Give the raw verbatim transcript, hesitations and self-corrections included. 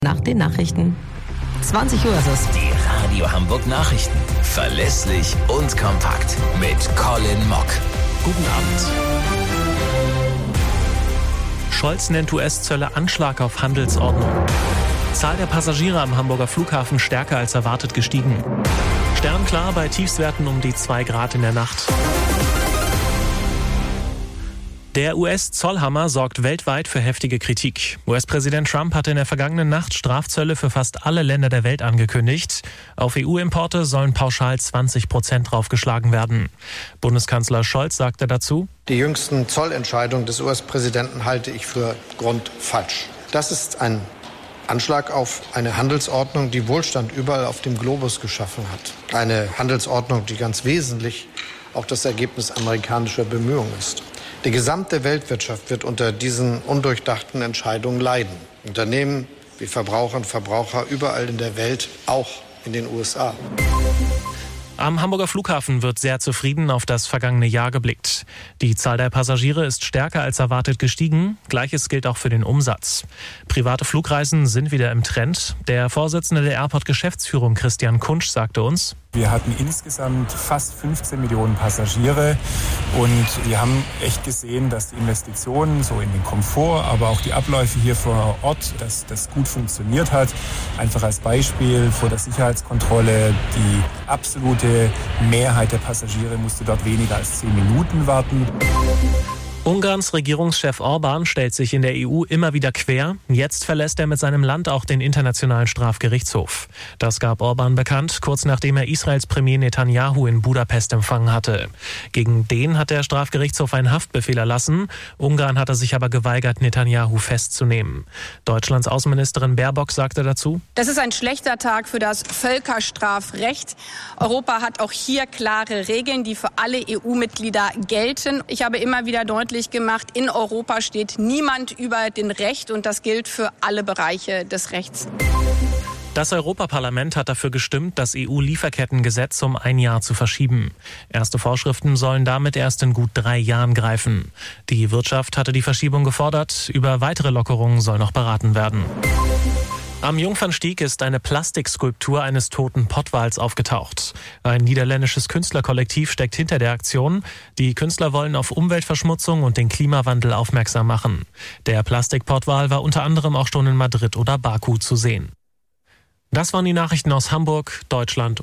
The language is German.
Nach den Nachrichten. zwanzig Uhr ist es. Die Radio Hamburg Nachrichten. Verlässlich und kompakt. Mit Colin Mock. Guten Abend. Scholz nennt U S-Zölle Anschlag auf Handelsordnung. Zahl der Passagiere am Hamburger Flughafen stärker als erwartet gestiegen. Sternklar bei Tiefstwerten um die zwei Grad in der Nacht. Der U S-Zollhammer sorgt weltweit für heftige Kritik. U S-Präsident Trump hatte in der vergangenen Nacht Strafzölle für fast alle Länder der Welt angekündigt. Auf E U-Importe sollen pauschal zwanzig Prozent draufgeschlagen werden. Bundeskanzler Scholz sagte dazu: Die jüngsten Zollentscheidungen des U S-Präsidenten halte ich für grundfalsch. Das ist ein Anschlag auf eine Handelsordnung, die Wohlstand überall auf dem Globus geschaffen hat. Eine Handelsordnung, die ganz wesentlich auch das Ergebnis amerikanischer Bemühungen ist. Die gesamte Weltwirtschaft wird unter diesen undurchdachten Entscheidungen leiden. Unternehmen wie Verbraucher und Verbraucher überall in der Welt, auch in den U S A. Am Hamburger Flughafen wird sehr zufrieden auf das vergangene Jahr geblickt. Die Zahl der Passagiere ist stärker als erwartet gestiegen. Gleiches gilt auch für den Umsatz. Private Flugreisen sind wieder im Trend. Der Vorsitzende der Airport-Geschäftsführung Christian Kunsch sagte uns: Wir hatten insgesamt fast fünfzehn Millionen Passagiere und wir haben echt gesehen, dass die Investitionen so in den Komfort, aber auch die Abläufe hier vor Ort, dass das gut funktioniert hat. Einfach als Beispiel vor der Sicherheitskontrolle, die absolute Mehrheit der Passagiere musste dort weniger als zehn Minuten warten. Ungarns Regierungschef Orbán stellt sich in der E U immer wieder quer. Jetzt verlässt er mit seinem Land auch den Internationalen Strafgerichtshof. Das gab Orbán bekannt, kurz nachdem er Israels Premier Netanyahu in Budapest empfangen hatte. Gegen den hat der Strafgerichtshof einen Haftbefehl erlassen. Ungarn hatte sich aber geweigert, Netanyahu festzunehmen. Deutschlands Außenministerin Baerbock sagte dazu: Das ist ein schlechter Tag für das Völkerstrafrecht. Europa hat auch hier klare Regeln, die für alle E U-Mitglieder gelten. Ich habe immer wieder deutlich gemacht, in Europa steht niemand über dem Recht und das gilt für alle Bereiche des Rechts. Das Europaparlament hat dafür gestimmt, das E U-Lieferkettengesetz um ein Jahr zu verschieben. Erste Vorschriften sollen damit erst in gut drei Jahren greifen. Die Wirtschaft hatte die Verschiebung gefordert. Über weitere Lockerungen soll noch beraten werden. Am Jungfernstieg ist eine Plastikskulptur eines toten Pottwals aufgetaucht. Ein niederländisches Künstlerkollektiv steckt hinter der Aktion. Die Künstler wollen auf Umweltverschmutzung und den Klimawandel aufmerksam machen. Der Plastikpottwal war unter anderem auch schon in Madrid oder Baku zu sehen. Das waren die Nachrichten aus Hamburg, Deutschland